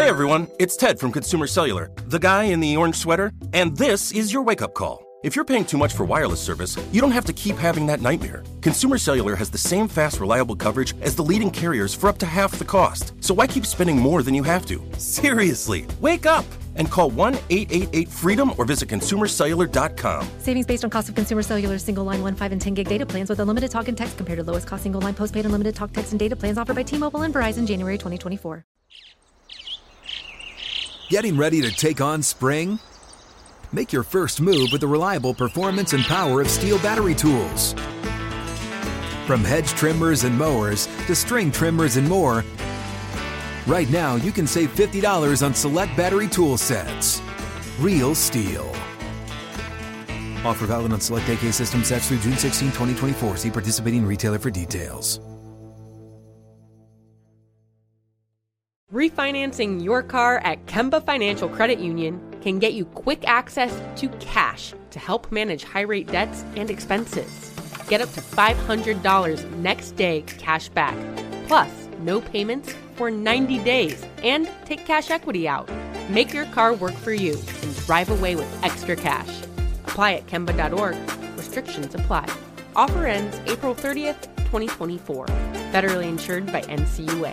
everyone, it's Ted from Consumer Cellular, the guy in the orange sweater, and this is your wake-up call. If you're paying too much for wireless service, you don't have to keep having that nightmare. Consumer Cellular has the same fast, reliable coverage as the leading carriers for up to half the cost. So why keep spending more than you have to? Seriously, wake up and call 1-888-FREEDOM or visit consumercellular.com. Savings based on cost of Consumer Cellular single line 1, 5, and 10 gig data plans with unlimited talk and text compared to lowest cost single line postpaid unlimited talk, text, and data plans offered by T-Mobile and Verizon January 2024. Getting ready to take on spring? Make your first move with the reliable performance and power of Steel battery tools. From hedge trimmers and mowers to string trimmers and more, right now you can save $50 on select battery tool sets. Real Steel. Offer valid on select AK system sets through June 16, 2024. See participating retailer for details. Refinancing your car at Kemba Financial Credit Union can get you quick access to cash to help manage high-rate debts and expenses. Get up to $500 next day cash back, plus no payments for 90 days, and take cash equity out. Make your car work for you and drive away with extra cash. Apply at Kemba.org. Restrictions apply. Offer ends April 30th, 2024. Federally insured by NCUA.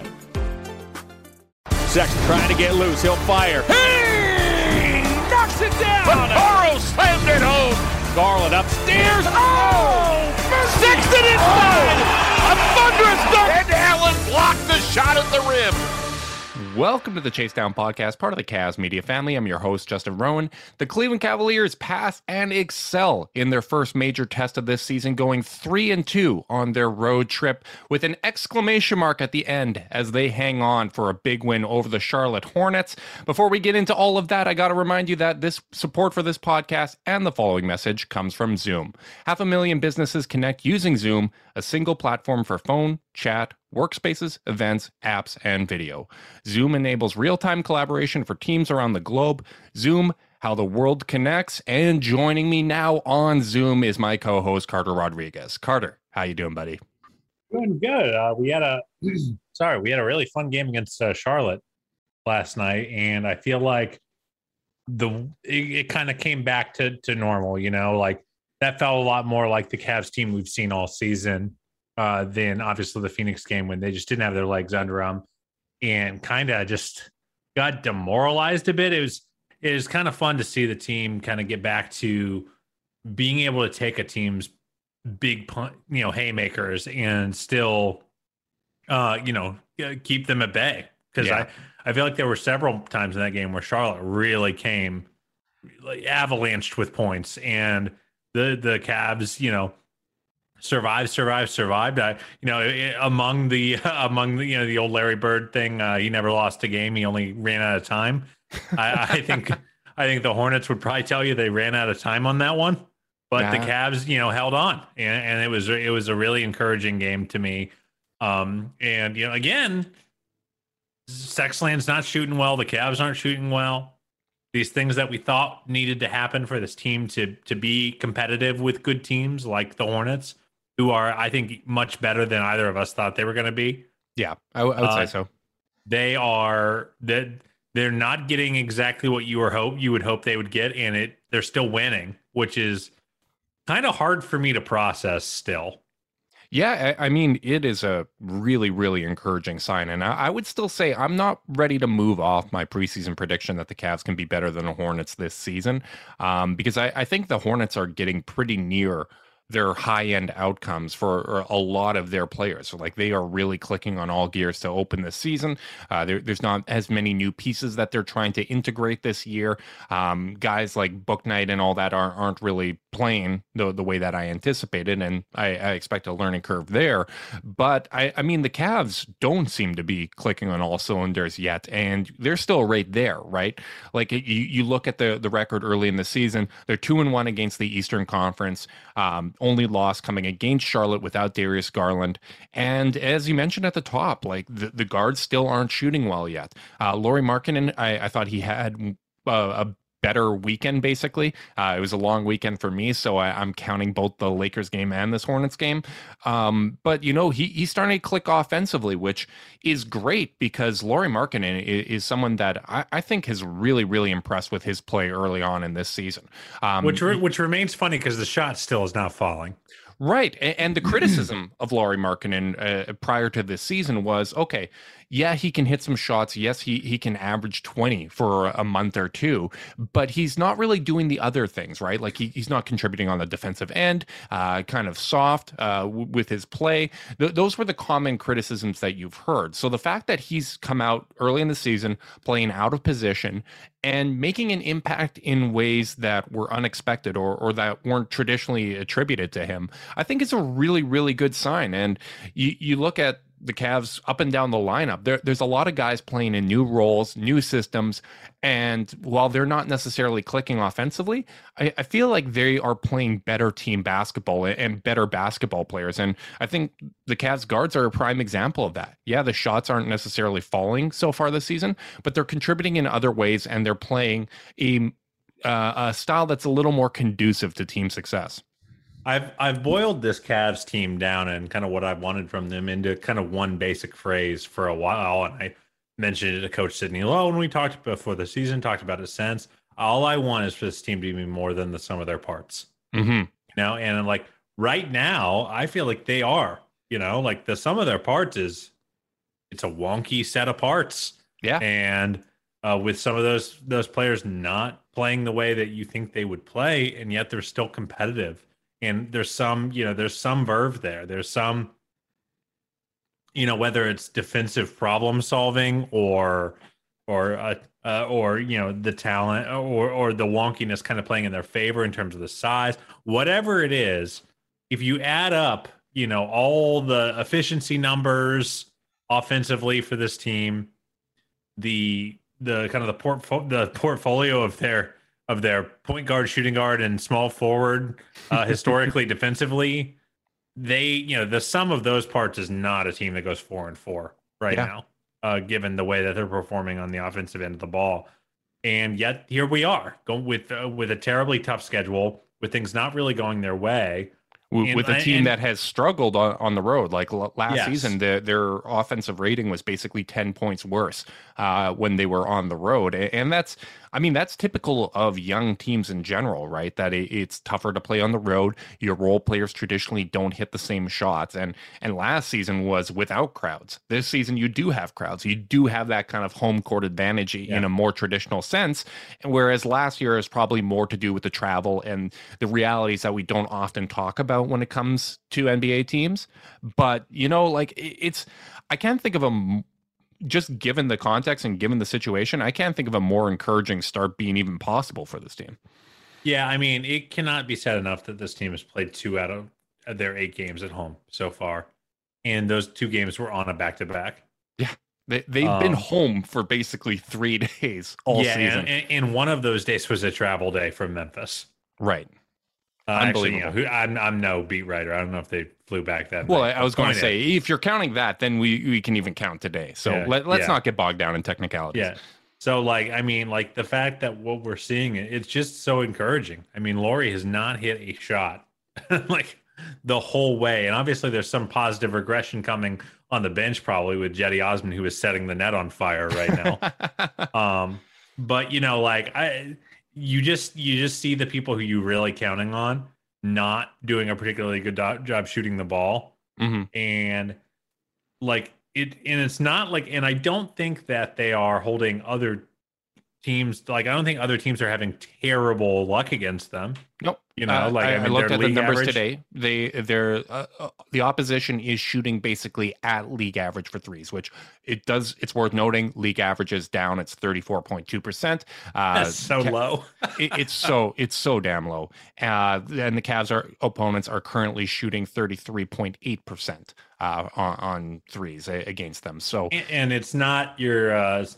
Sexton trying to get loose. He'll fire. Hey! Knocks it down. Burrow slammed it home. Garland upstairs. Oh! Sexton inside. A thunderous dunk. And Allen blocked the shot at the rim. Welcome to the Chase Down Podcast, part of the Cavs Media family. I'm your host, Justin Rowan. The Cleveland Cavaliers pass and excel in their first major test of this season, going 3-2 on their road trip with an exclamation mark at the end as they hang on for a big win over the Charlotte Hornets. Before we get into all of that, I got to remind you that this support for this podcast and the following message comes from Zoom. 500,000 businesses connect using Zoom, a single platform for phone, chat, workspaces, events, apps, and video. Zoom enables real-time collaboration for teams around the globe. Zoom, how the world connects. And joining me now on Zoom is my co-host, Carter Rodriguez. Carter, how you doing, buddy? Doing good. We had a really fun game against Charlotte last night, and I feel like it kind of came back to normal. You know, like that felt a lot more like the Cavs team we've seen all season. Than obviously the Phoenix game when they just didn't have their legs under them and kind of just got demoralized a bit. It was kind of fun to see the team kind of get back to being able to take a team's big haymakers and still keep them at bay, because I feel like there were several times in that game where Charlotte really came like avalanched with points, and the Cavs survived. Among the old Larry Bird thing, he never lost a game. He only ran out of time. I think the Hornets would probably tell you they ran out of time on that one, but the Cavs, held on, and it was a really encouraging game to me. Again, Sexland's not shooting well. The Cavs aren't shooting well. These things that we thought needed to happen for this team to be competitive with good teams like the Hornets, who are, I think, much better than either of us thought they were going to be. Yeah, I would say so. They're not getting exactly what you would hope they would get, and they're still winning, which is kind of hard for me to process still. Yeah, I mean, it is a really, really encouraging sign. And I would still say I'm not ready to move off my preseason prediction that the Cavs can be better than the Hornets this season, because I think the Hornets are getting pretty near their high-end outcomes for a lot of their players. So, like, they are really clicking on all gears to open this season. There's not as many new pieces that they're trying to integrate this year. Guys like Bouknight and all that aren't really playing the way that I anticipated, and I expect a learning curve there. But, I mean, the Cavs don't seem to be clicking on all cylinders yet, and they're still right there, right? Like, you look at the record early in the season, they're 2-1 against the Eastern Conference. Only loss coming against Charlotte without Darius Garland. And as you mentioned at the top, like the guards still aren't shooting well yet. Lauri Markkanen, I thought he had a better weekend, basically. It was a long weekend for me, so I'm counting both the Lakers game and this Hornets game. But, he's starting to click offensively, which is great because Lauri Markkanen is someone that I think has really, really impressed with his play early on in this season. Which remains funny because the shot still is not falling. Right. And the criticism of Lauri Markkanen prior to this season was, okay, yeah, he can hit some shots. Yes, he can average 20 for a month or two, but he's not really doing the other things, right? Like he's not contributing on the defensive end, kind of soft with his play. Those were the common criticisms that you've heard. So the fact that he's come out early in the season playing out of position and making an impact in ways that were unexpected or that weren't traditionally attributed to him, I think it's a really, really good sign. And you look at the Cavs up and down the lineup, there's a lot of guys playing in new roles, new systems. And while they're not necessarily clicking offensively, I feel like they are playing better team basketball and better basketball players. And I think the Cavs guards are a prime example of that. Yeah, the shots aren't necessarily falling so far this season, but they're contributing in other ways and they're playing a style that's a little more conducive to team success. I've boiled this Cavs team down and kind of what I wanted from them into kind of one basic phrase for a while. And I mentioned it to Coach Sidney Lowe when we talked before the season, talked about it since. All I want is for this team to be more than the sum of their parts. Mm-hmm. And like right now, I feel like they are, like the sum of their parts it's a wonky set of parts. Yeah. And with some of those players not playing the way that you think they would play, and yet they're still competitive. And there's some verve there. There's some, whether it's defensive problem solving or the talent or the wonkiness kind of playing in their favor in terms of the size, whatever it is, if you add up, all the efficiency numbers offensively for this team, the kind of the portfolio of their point guard, shooting guard, and small forward, historically defensively, the sum of those parts is not a team that goes 4-4 now, given the way that they're performing on the offensive end of the ball. And yet here we are going with a terribly tough schedule, with things not really going their way. With a team that has struggled on the road. Like last season, their offensive rating was basically 10 points worse when they were on the road. And that's typical of young teams in general, right? That it's tougher to play on the road. Your role players traditionally don't hit the same shots. And last season was without crowds. This season, you do have crowds. You do have that kind of home court advantage in a more traditional sense. Whereas last year is probably more to do with the travel and the realities that we don't often talk about when it comes to NBA teams. But, I can't think of just given the context and given the situation, I can't think of a more encouraging start being even possible for this team. Yeah, it cannot be said enough that this team has played 2 out of their 8 games at home so far. And those 2 games were on a back-to-back. Yeah, they've been home for basically 3 days all season. And one of those days was a travel day from Memphis. Right. Unbelievable. Actually, I'm no beat writer. I don't know if they flew back that well, night. I was going to say, if you're counting that, then we can even count today. So let's not get bogged down in technicalities. Yeah. So, the fact that what we're seeing, it's just so encouraging. Lauri has not hit a shot the whole way. And obviously there's some positive regression coming on the bench, probably with Jetty Osman, who is setting the net on fire right now. But, you just see the people who you really counting on not doing a particularly good job shooting the ball. Mm-hmm. And it's not and I don't think that they are holding other teams. I don't think other teams are having terrible luck against them. Nope. I looked at the numbers today. The opposition is shooting basically at league average for threes, which it's worth noting. League average is down. It's 34.2%. That's so low. It's so damn low. And the Cavs opponents are currently shooting 33.8% on threes against them. So and it's not your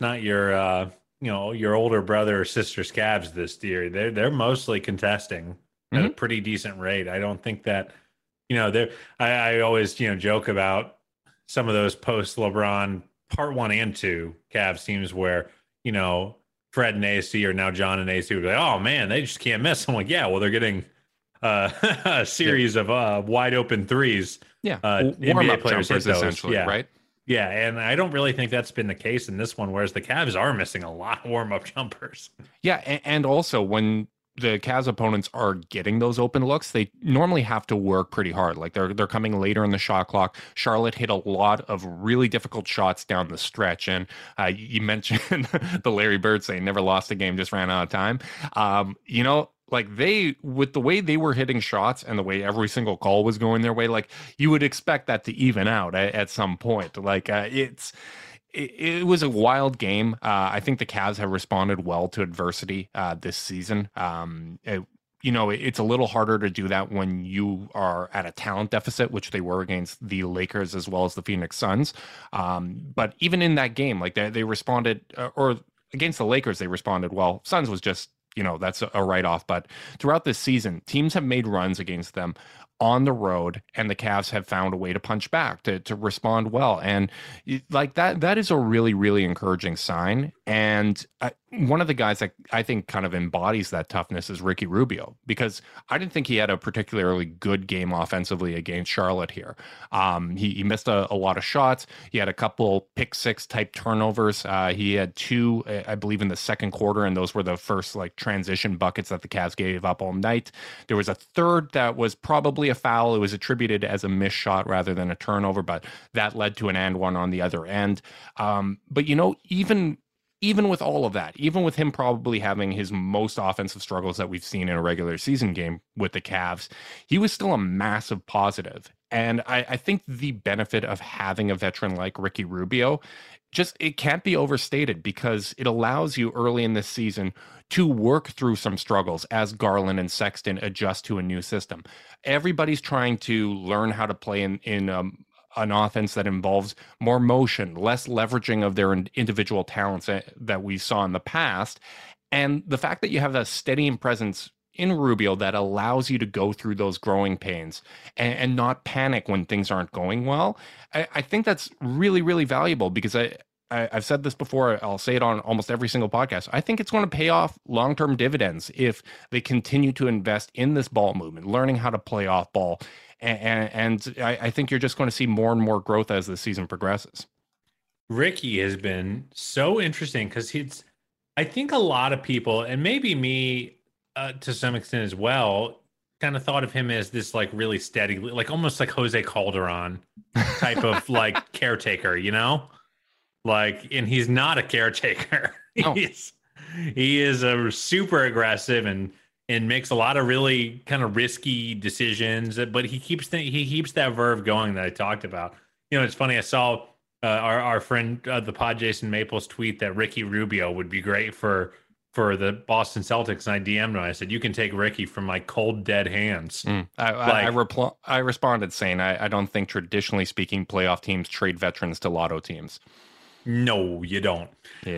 your older brother or sister's Cavs this year. They're mostly contesting at a pretty decent rate. I don't think that, I always, joke about some of those post LeBron part 1 and 2 Cavs teams where, Fred and AC, or now John and AC, would be like, oh man, they just can't miss. I'm like, yeah, well, they're getting a series of wide open threes. Yeah, NBA players hit those. Essentially, yeah. right? Yeah, and I don't really think that's been the case in this one, whereas the Cavs are missing a lot of warm-up jumpers. Yeah, and also when the Cavs opponents are getting those open looks, they normally have to work pretty hard. Like they're coming later in the shot clock. Charlotte hit a lot of really difficult shots down the stretch. And you mentioned the Larry Bird saying never lost a game, just ran out of time. Like with the way they were hitting shots and the way every single call was going their way, like you would expect that to even out at some point. Like it was a wild game. I think the Cavs have responded well to adversity this season. It's a little harder to do that when you are at a talent deficit, which they were against the Lakers as well as the Phoenix Suns. But even in that game, like they responded, or against the Lakers, they responded well. Suns was just, that's a write-off. But throughout this season, teams have made runs against them on the road, and the Cavs have found a way to punch back, to respond well. And like that is a really, really encouraging sign. And one of the guys that I think kind of embodies that toughness is Ricky Rubio, because I didn't think he had a particularly good game offensively against Charlotte here. He missed a lot of shots. He had a couple pick six type turnovers. He had two, I believe, in the second quarter, and those were the first like transition buckets that the Cavs gave up all night. There was a third that was probably a foul. It was attributed as a missed shot rather than a turnover, but that led to an and one on the other end. But even with all of that, even with him probably having his most offensive struggles that we've seen in a regular season game with the Cavs, he was still a massive positive. And I think the benefit of having a veteran like Ricky Rubio, it can't be overstated, because it allows you early in this season to work through some struggles as Garland and Sexton adjust to a new system. Everybody's trying to learn how to play in an offense that involves more motion, less leveraging of their individual talents that we saw in the past. And the fact that you have that steadying presence in Rubio that allows you to go through those growing pains and not panic when things aren't going well, I think that's really, really valuable, because I've said this before. I'll say it on almost every single podcast. I think it's going to pay off long-term dividends if they continue to invest in this ball movement, learning how to play off ball. And I think you're just going to see more and more growth as the season progresses. Ricky has been so interesting because I think a lot of people, and maybe me to some extent as well, kind of thought of him as this like really steady, like almost like Jose Calderon type of like caretaker, like, and he's not a caretaker. No. He is a super aggressive and makes a lot of really kind of risky decisions, but he keeps that verve going that I talked about. It's funny. I saw our friend, the pod Jason Maples, tweet that Ricky Rubio would be great for the Boston Celtics, and I DM'd him. I said, you can take Ricky from my cold, dead hands. I responded saying, I don't think traditionally speaking playoff teams trade veterans to lotto teams. No, you don't.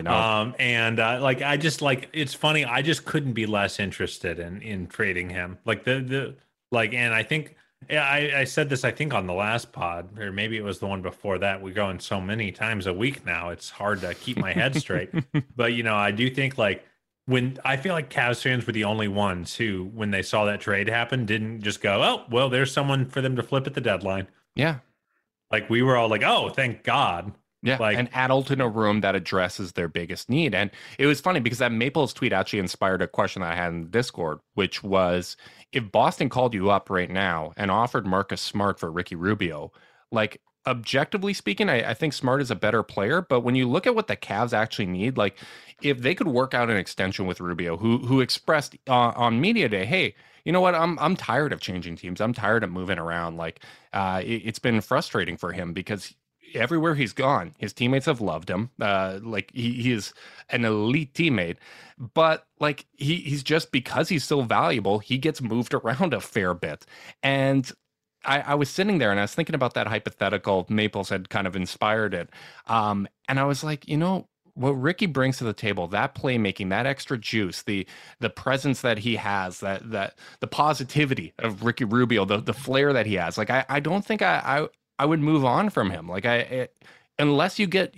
It's funny. I just couldn't be less interested in trading him. And I think I said this, I think on the last pod, or maybe it was the one before that. We're going so many times a week now, it's hard to keep my head straight. But I do think when I feel like Cavs fans were the only ones who, when they saw that trade happen, didn't just go, oh, well, there's someone for them to flip at the deadline. Yeah. Like we were all like, oh, thank God. Yeah, an adult in a room that addresses their biggest need. And it was funny because that Maples tweet actually inspired a question that I had in Discord, which was, if Boston called you up right now and offered Marcus Smart for Ricky Rubio, like objectively speaking, I think Smart is a better player. But when you look at what the Cavs actually need, like if they could work out an extension with Rubio, who expressed on media day, hey, you know what? I'm tired of changing teams. I'm tired of moving around. Like it's been frustrating for him because everywhere he's gone, his teammates have loved him. He is an elite teammate, but like he's just, because he's so valuable, he gets moved around a fair bit. And I was sitting there and I was thinking about that hypothetical. Maples had kind of inspired it. And I was like, what Ricky brings to the table, that playmaking, that extra juice, the presence that he has, that the positivity of Ricky Rubio, the flair that he has. Like I don't think I would move on from him. Like unless you get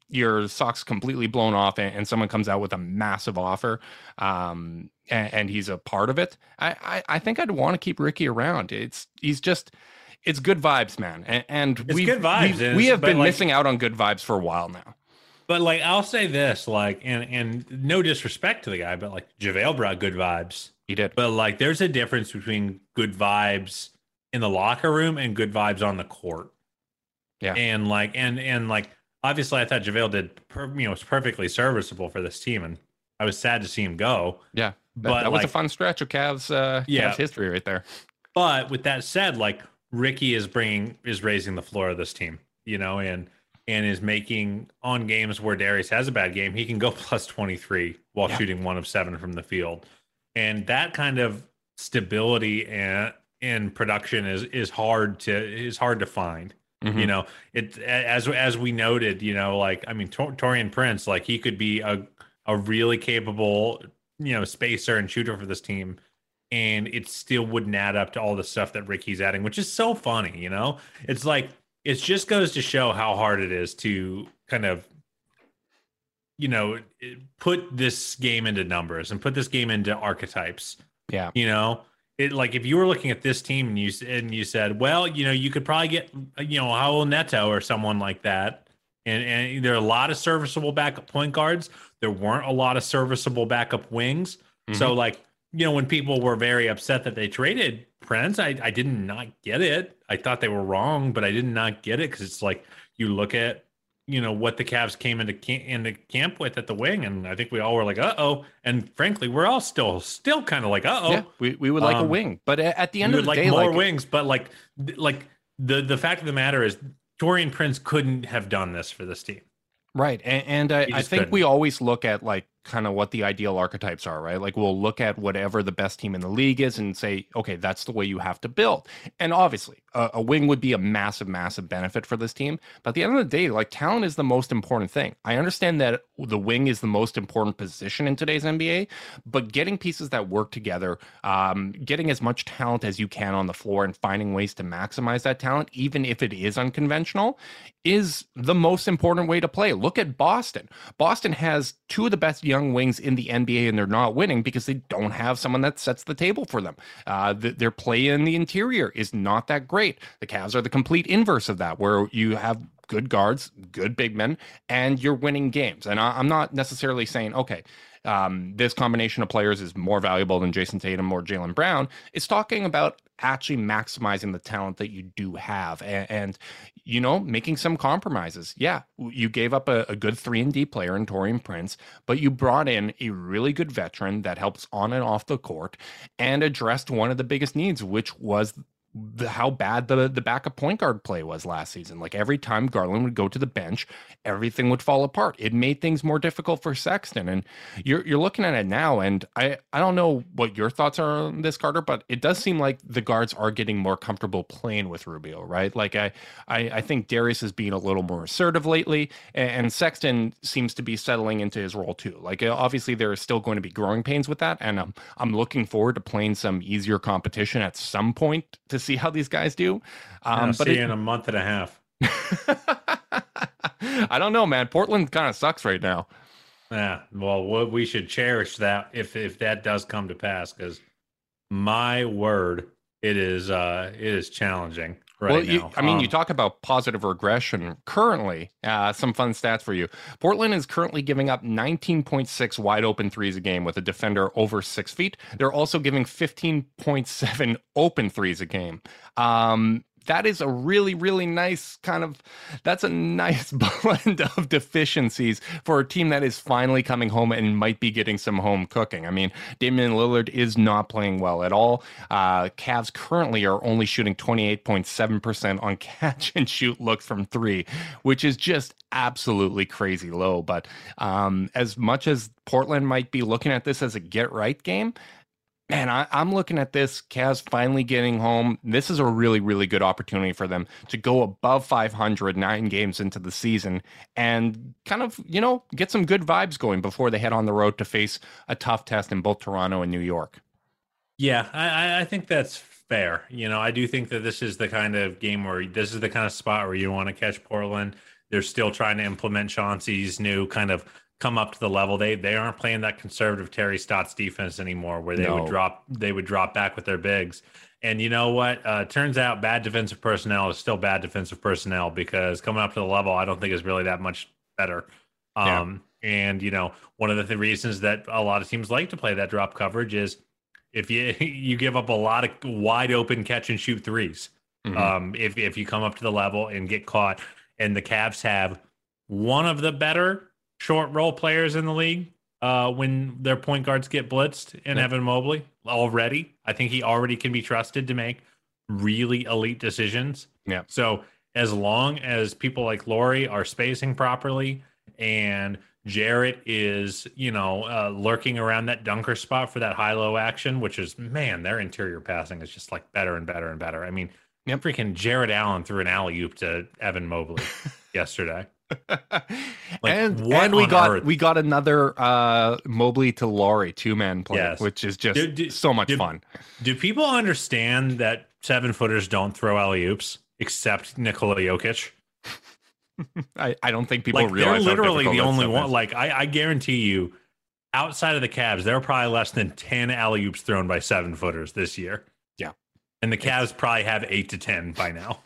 your socks completely blown off and someone comes out with a massive offer, and he's a part of it, I think I'd want to keep Ricky around. It's good vibes, man. And it's good vibes. We have been missing out on good vibes for a while now. But like, I'll say this, like, and no disrespect to the guy, but like JaVale brought good vibes. He did. But like, there's a difference between good vibes in the locker room and good vibes on the court. Yeah. And like, and like, obviously I thought JaVale was perfectly serviceable for this team. And I was sad to see him go. Yeah. But that was a fun stretch of Cavs history right there. But with that said, like, Ricky is raising the floor of this team, and is making, on games where Darius has a bad game, he can go plus 23 while shooting 1 of 7 from the field. And that kind of stability and production is hard to find. Mm-hmm. It as we noted, Taurean Prince, like, he could be a really capable, spacer and shooter for this team, and it still wouldn't add up to all the stuff that Ricky's adding, which is so funny. It's like, it just goes to show how hard it is to kind of, put this game into numbers and put this game into archetypes. Yeah. It, like, if you were looking at this team and you said, well, you could probably get, Raul Neto or someone like that. And there are a lot of serviceable backup point guards. There weren't a lot of serviceable backup wings. Mm-hmm. So, like, when people were very upset that they traded Prince, I did not get it. I thought they were wrong, but I did not get it, because it's like, you look at, what the Cavs came into camp with at the wing, and I think we all were like, uh-oh. And frankly, we're all still kind of like, uh-oh. Yeah, we would like a wing. But at the end of the day, more wings. But like the fact of the matter is, Taurean Prince couldn't have done this for this team. Right. And I think we always look at, like, kind of what the ideal archetypes are, right? Like, we'll look at whatever the best team in the league is and say, okay, that's the way you have to build. And obviously, a wing would be a massive, massive benefit for this team. But at the end of the day, like, talent is the most important thing. I understand that the wing is the most important position in today's NBA, but getting pieces that work together, getting as much talent as you can on the floor and finding ways to maximize that talent, even if it is unconventional, is the most important way to play. Look at Boston. Boston has 2 of the best young wings in the NBA, and they're not winning because they don't have someone that sets the table for them. Their play in the interior is not that great. The Cavs are the complete inverse of that, where you have good guards, good big men, and you're winning games. And I'm not necessarily saying, okay, this combination of players is more valuable than Jason Tatum or Jaylen Brown. It's talking about actually maximizing the talent that you do have and making some compromises. Yeah, you gave up a good 3-and-D player in Taurean Prince, but you brought in a really good veteran that helps on and off the court and addressed one of the biggest needs, which was how bad the backup point guard play was last season. Like, every time Garland would go to the bench, everything would fall apart. It made things more difficult for Sexton. And you're looking at it now, and I don't know what your thoughts are on this, Carter, but it does seem like the guards are getting more comfortable playing with Rubio, right? Like, I think Darius is being a little more assertive lately, and Sexton seems to be settling into his role too. Like, obviously there are still going to be growing pains with that, and I'm looking forward to playing some easier competition at some point to see how these guys do. But see you in a month and a half. I don't know, man. Portland kind of sucks right now. Yeah, well, we should cherish that if that does come to pass, because my word, it is challenging right now. You talk about positive regression. Currently, some fun stats for you. Portland is currently giving up 19.6 wide open threes a game with a defender over 6 feet. They're also giving 15.7 open threes a game. That is a really, really nice that's a nice blend of deficiencies for a team that is finally coming home and might be getting some home cooking. I mean, Damian Lillard is not playing well at all. Cavs currently are only shooting 28.7% on catch and shoot looks from 3, which is just absolutely crazy low. But as much as Portland might be looking at this as a get right game, man, I'm looking at this, Cavs finally getting home. This is a really, really good opportunity for them to go above 500 9 games into the season and kind of, get some good vibes going before they head on the road to face a tough test in both Toronto and New York. Yeah, I think that's fair. I do think that this is the kind of game where this is the kind of spot where you want to catch Portland. They're still trying to implement Chauncey's new kind of come up to the level. They aren't playing that conservative Terry Stotts defense anymore, where they would drop back with their bigs. And you know what? Turns out bad defensive personnel is still bad defensive personnel, because coming up to the level, I don't think is really that much better. And you know, one of the reasons that a lot of teams like to play that drop coverage is if you give up a lot of wide open catch and shoot threes. If you come up to the level and get caught. And the Cavs have one of the better short roll players in the league when their point guards get blitzed, and Evan Mobley already. I think he already can be trusted to make really elite decisions. Yeah. So as long as people like Lauri are spacing properly and Jarrett is, lurking around that dunker spot for that high-low action, which is, man, their interior passing is just like better and better and better. I mean, freaking Jared Allen threw an alley-oop to Evan Mobley yesterday. And we got another Mobley to Lauri 2-man play, which is just so much fun. Do people understand that 7-footers don't throw alley-oops except Nikola Jokic? I don't think people realize they're literally the only one. Like I guarantee you, outside of the Cavs, there are probably less than 10 alley-oops thrown by 7-footers this year. Yeah. And the Cavs probably have 8 to 10 by now.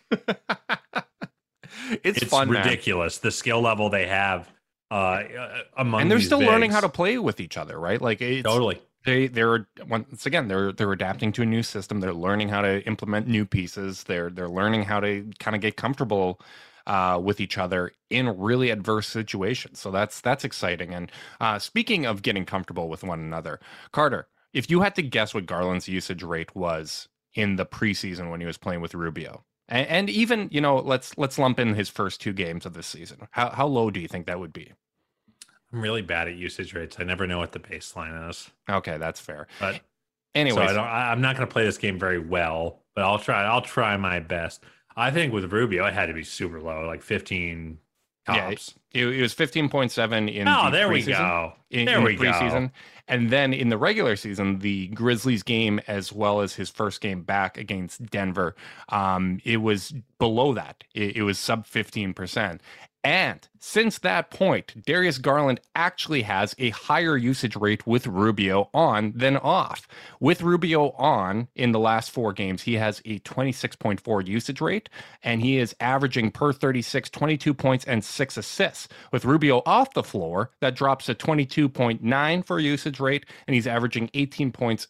It's fun, ridiculous, man. The skill level they have among, and they're these still bigs. Learning how to play with each other, right? Like totally. They're once again they're adapting to a new system. They're learning how to implement new pieces. They're learning how to kind of get comfortable with each other in really adverse situations. So that's exciting. And speaking of getting comfortable with one another, Carter, if you had to guess what Garland's usage rate was in the preseason when he was playing with Rubio, and even, let's lump in his first 2 games of this season, how low do you think that would be? I'm really bad at usage rates. I never know what the baseline is. Okay, that's fair. But anyway, so I'm not going to play this game very well, but I'll try my best. I think with Rubio, it had to be super low, like 15 tops. Yeah, it was 15.7 in there we go. In the preseason. And then in the regular season, the Grizzlies game, as well as his first game back against Denver, it was below that. It was sub 15%. And since that point, Darius Garland actually has a higher usage rate with Rubio on than off. With Rubio on in the last 4 games, he has a 26.4 usage rate, and he is averaging per 36, 22 points and 6 assists. With Rubio off the floor, that drops to 22.9 for usage rate, and he's averaging 14 points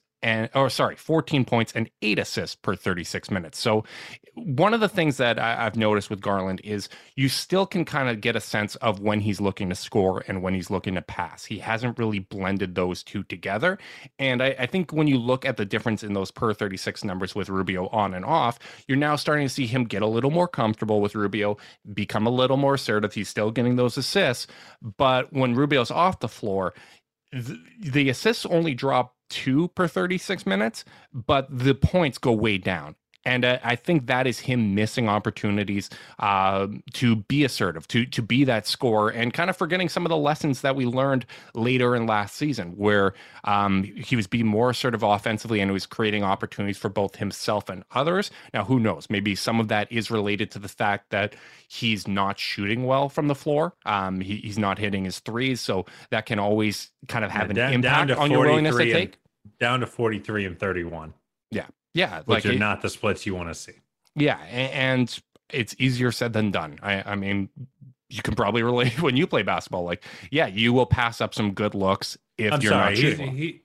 and 8 assists per 36 minutes. So one of the things that I've noticed with Garland is you still can kind of get a sense of when he's looking to score and when he's looking to pass. He hasn't really blended those two together. And I think when you look at the difference in those per 36 numbers with Rubio on and off, you're now starting to see him get a little more comfortable with Rubio, become a little more assertive. He's still getting those assists. But when Rubio's off the floor, the assists only drop 2 per 36 minutes, but the points go way down. And I think that is him missing opportunities to be assertive, to be that scorer, and kind of forgetting some of the lessons that we learned later in last season, where he was being more assertive offensively and was creating opportunities for both himself and others. Now, who knows? Maybe some of that is related to the fact that he's not shooting well from the floor. He's not hitting his threes, so that can always kind of have an impact on your willingness to take. Down to 43 and 31. Yeah. Yeah. Which are not the splits you want to see. Yeah. And it's easier said than done. I mean, you can probably relate when you play basketball. Like, yeah, you will pass up some good looks if you're not shooting.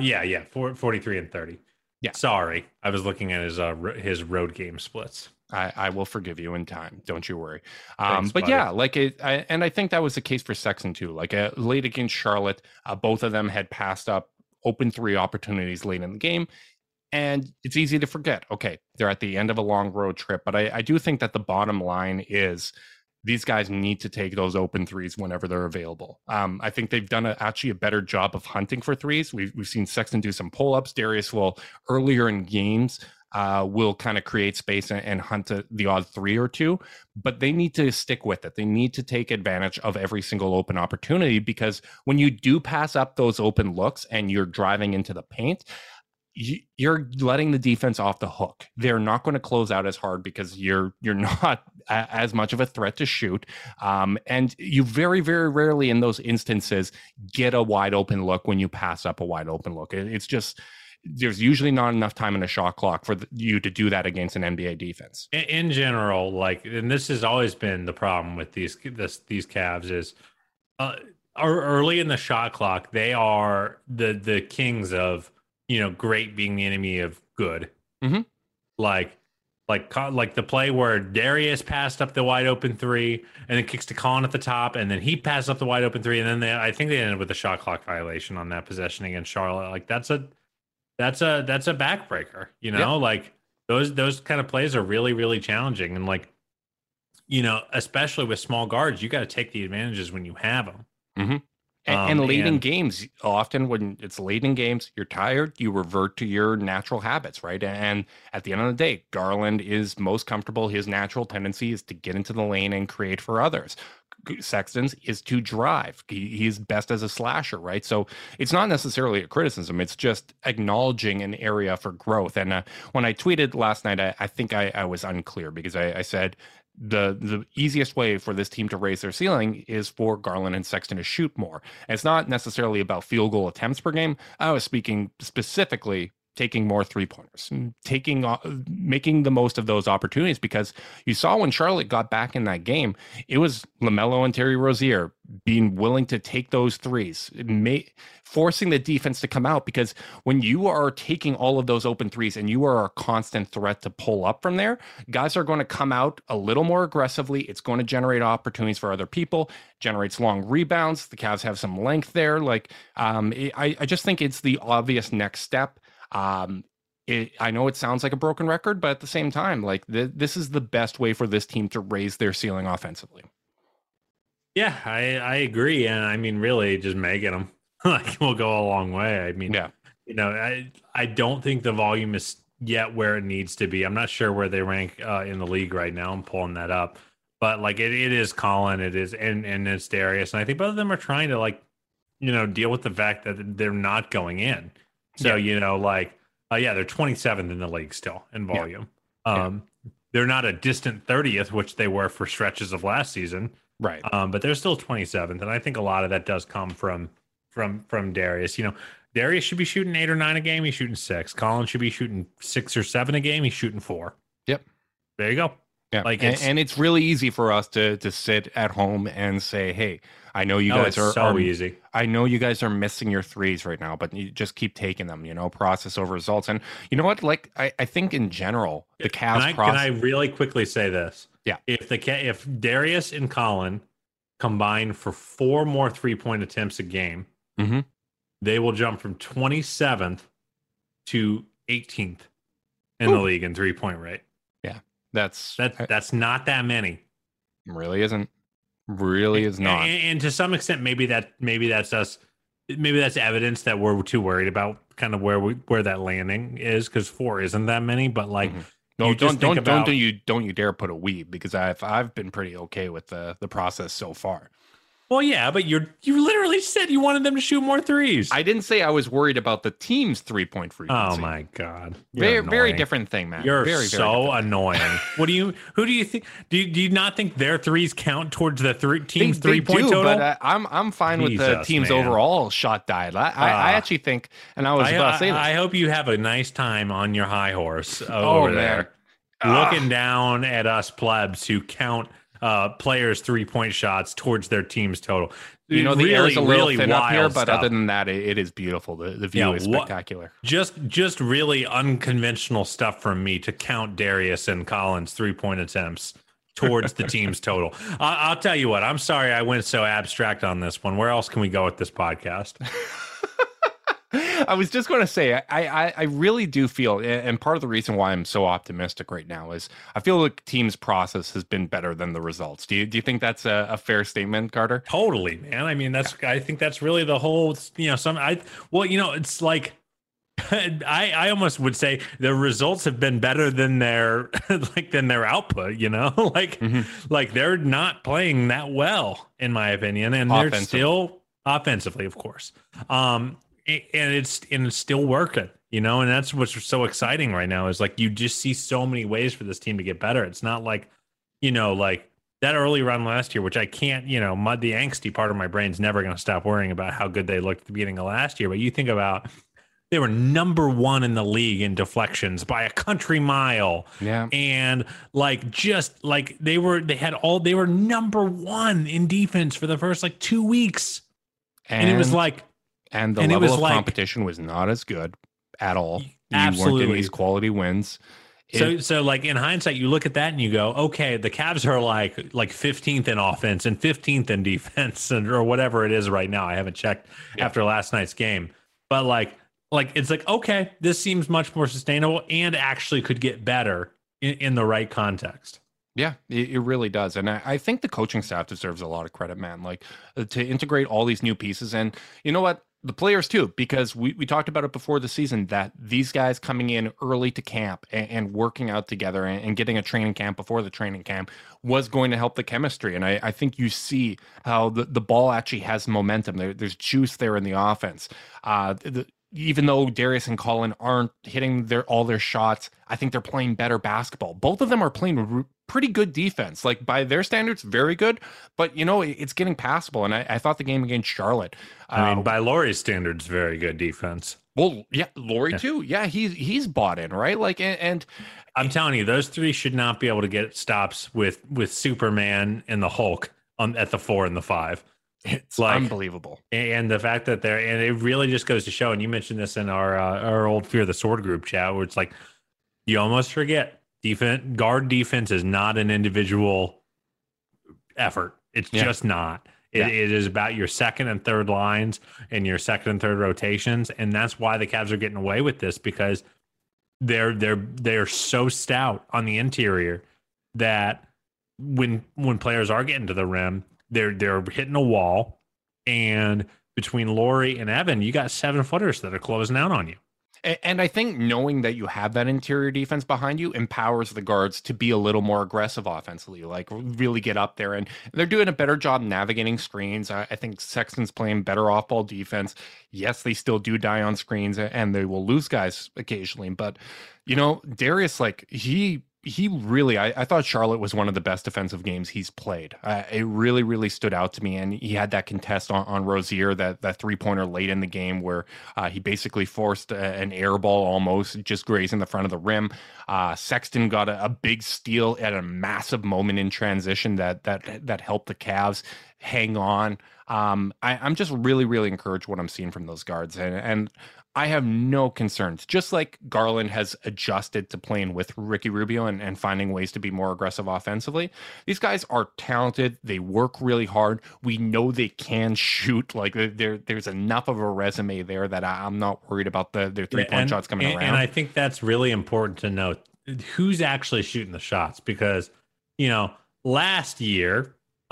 43 and 30. Yeah. Sorry. I was looking at his road game splits. I will forgive you in time. Don't you worry. Thanks, but buddy. yeah, and I think that was the case for Sexton too. Like late against Charlotte, both of them had passed up open 3 opportunities late in the game. And it's easy to forget, okay, they're at the end of a long road trip. But I do think that the bottom line is these guys need to take those open 3s whenever they're available. I think they've done actually a better job of hunting for 3s. We've seen Sexton do some pull-ups. Darius will, earlier in games, will kind of create space and hunt the odd 3 or 2, but they need to stick with it. They need to take advantage of every single open opportunity, because when you do pass up those open looks and you're driving into the paint, you're letting the defense off the hook. They're not going to close out as hard because you're not as much of a threat to shoot. And you very, very rarely in those instances get a wide open look when you pass up a wide open look. It's just, there's usually not enough time in a shot clock for you to do that against an NBA defense. In general, like, and this has always been the problem with these Cavs is early in the shot clock, they are the kings of, great being the enemy of good. Mm-hmm. Like the play where Darius passed up the wide open three and then kicks to Colin at the top, and then he passed up the wide open three, and then I think they ended with a shot clock violation on that possession against Charlotte. Like that's a backbreaker, like those kind of plays are really, really challenging. And like, especially with small guards, you got to take the advantages when you have them. Mm-hmm. And late in games, often when it's late in games, you're tired, you revert to your natural habits, right? And at the end of the day, Garland is most comfortable. His natural tendency is to get into the lane and create for others. Sexton's is to drive. He's best as a slasher, right? So it's not necessarily a criticism. It's just acknowledging an area for growth. And when I tweeted last night, I think I was unclear because I said, the easiest way for this team to raise their ceiling is for Garland and Sexton to shoot more. And it's not necessarily about field goal attempts per game. I was speaking specifically taking more three-pointers, making the most of those opportunities, because you saw when Charlotte got back in that game, it was LaMelo and Terry Rozier being willing to take those threes, forcing the defense to come out, because when you are taking all of those open threes and you are a constant threat to pull up from there, guys are going to come out a little more aggressively. It's going to generate opportunities for other people, generates long rebounds. The Cavs have some length there. Like, I just think it's the obvious next step. I know it sounds like a broken record, but at the same time, like this is the best way for this team to raise their ceiling offensively. Yeah, I agree. And I mean, really just making them like will go a long way. I mean, yeah, I don't think the volume is yet where it needs to be. I'm not sure where they rank in the league right now. I'm pulling that up, but like it is Colin, it is, and it's Darius. And I think both of them are trying to deal with the fact that they're not going in. So, they're 27th in the league still in volume. They're not a distant 30th, which they were for stretches of last season. Right. But they're still 27th. And I think a lot of that does come from Darius. Darius should be shooting 8 or 9 a game. He's shooting 6. Colin should be shooting 6 or 7 a game. He's shooting 4. Yep. There you go. Yeah. And it's really easy for us to sit at home and say, hey, I know you guys are easy. I know you guys are missing your threes right now, but you just keep taking them, process over results. And you know what? Like, I think in general, the Cavs Can I really quickly say this? Yeah. If Darius and Colin combine for 4 more 3-point attempts a game, mm-hmm. they will jump from 27th to 18th in the league in 3-point rate. Yeah. That's not that many. Really isn't. Really is not. And to some extent, maybe that's us. Maybe that's evidence that we're too worried about kind of where that landing is, because 4 isn't that many. But like, mm-hmm. No, don't you dare put a weeb, because I've been pretty okay with the process so far. Well, yeah, but you literally said you wanted them to shoot more threes. I didn't say I was worried about the team's 3-point frequency. Oh my God. Very different thing, man. You're very, so annoying. Who do you think? Do you not think their threes count towards the team's 3-point total? But I'm fine with the team's overall shot diet. I actually think, and I was about to say this. I hope you have a nice time on your high horse over there, looking down at us plebs who count players' 3-point shots towards their team's total. The air is a little thin up here, but other than that, it is beautiful. The view is spectacular. Just really unconventional stuff from me to count Darius and Colin's 3-point attempts towards the team's total. I'll tell you what, I'm sorry I went so abstract on this one. Where else can we go with this podcast? I was just going to say, I really do feel, and part of the reason why I'm so optimistic right now is I feel like the team's process has been better than the results. Do you think that's a fair statement, Carter? Totally, man. I mean, I think that's really the whole, it's like, I almost would say the results have been better than their output, mm-hmm. like they're not playing that well, in my opinion, and they're still offensively, of course. And it's still working. you know, and that's what's so exciting right now is like you just see so many ways for this team to get better. It's not like, you know, like that early run last year, which I can't, you know, the angsty part of my brain's never going to stop worrying about how good they looked at the beginning of last year. But you think about they were number one in the league in deflections by a country mile. Yeah. And like, just like they were number one in defense for the first like 2 weeks. And it was like, and the level of competition was not as good at all. Absolutely. You weren't getting these quality wins. So like in hindsight, you look at that and you go, okay, the Cavs are like 15th in offense and 15th in defense or whatever it is right now. I haven't checked after last night's game, but like it's like, okay, this seems much more sustainable and actually could get better in the right context. Yeah, it really does. And I think the coaching staff deserves a lot of credit, man, like to integrate all these new pieces. And you know what? The players too, because we talked about it before the season that these guys coming in early to camp and working out together and getting a training camp before the training camp was going to help the chemistry. And I think you see how the ball actually has momentum. There's juice there in the offense. Even though Darius and Colin aren't hitting all their shots, I think they're playing better basketball. Both of them are playing pretty good defense, like by their standards, very good. But you know, it's getting passable. And I thought the game against Charlotte, I mean, by Lauri's standards, very good defense. Well, yeah, Lauri too. Yeah, he's bought in, right? Like, and I'm telling you, those three should not be able to get stops with Superman and the Hulk at the 4 and the 5. It's like unbelievable. And the fact that and it really just goes to show, and you mentioned this in our old Fear the Sword group chat, where it's like, you almost forget guard defense is not an individual effort. It's just not. It is about your second and third lines and your second and third rotations. And that's why the Cavs are getting away with this, because they're so stout on the interior that when players are getting to the rim, they're hitting a wall, and between Lauri and Evan, you got 7-footers that are closing out on you. And I think knowing that you have that interior defense behind you empowers the guards to be a little more aggressive offensively, like really get up there. And they're doing a better job navigating screens. I think Sexton's playing better off-ball defense. Yes, they still do die on screens, and they will lose guys occasionally. But, you know, Darius, like, he really, I thought Charlotte was one of the best defensive games he's played. It really, really stood out to me. And he had that contest on Rozier, that three-pointer late in the game where he basically forced an air ball almost, just grazing the front of the rim. Sexton got a big steal at a massive moment in transition that helped the Cavs hang on. I'm just really, really encouraged what I'm seeing from those guards. And I have no concerns. Just like Garland has adjusted to playing with Ricky Rubio and finding ways to be more aggressive offensively, these guys are talented. They work really hard. We know they can shoot. Like there's enough of a resume there that I'm not worried about their 3-point shots coming around. And I think that's really important to note who's actually shooting the shots, because, you know, last year